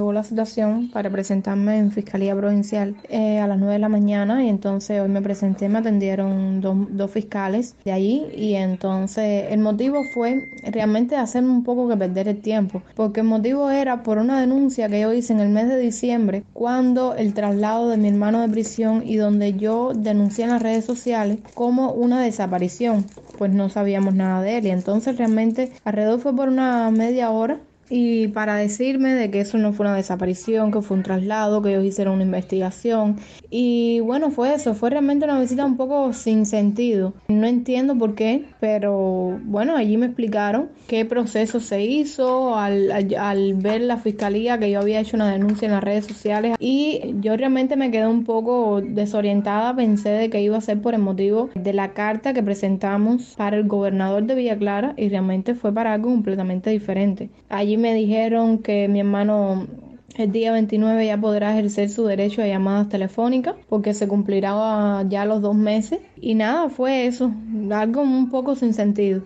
llegó la citación para presentarme en Fiscalía Provincial a las 9 de la mañana y entonces hoy me presenté, me atendieron dos fiscales de allí y entonces el motivo fue realmente hacerme un poco que perder el tiempo, porque el motivo era por una denuncia que yo hice en el mes de diciembre cuando el traslado de mi hermano de prisión y donde yo denuncié en las redes sociales como una desaparición, pues no sabíamos nada de él y entonces realmente alrededor fue por una media hora y para decirme de que eso no fue una desaparición, que fue un traslado, que ellos hicieron una investigación. Y bueno, fue eso, fue realmente una visita un poco sin sentido. No entiendo por qué, pero bueno, allí me explicaron qué proceso se hizo al ver la fiscalía que yo había hecho una denuncia en las redes sociales. Y yo realmente me quedé un poco desorientada, pensé de que iba a ser por el motivo de la carta que presentamos para el gobernador de Villa Clara y realmente fue para algo completamente diferente. Allí me dijeron que mi hermano el día 29 ya podrá ejercer su derecho a llamadas telefónicas porque se cumplirá ya los 2 meses. Y nada, fue eso, algo un poco sin sentido.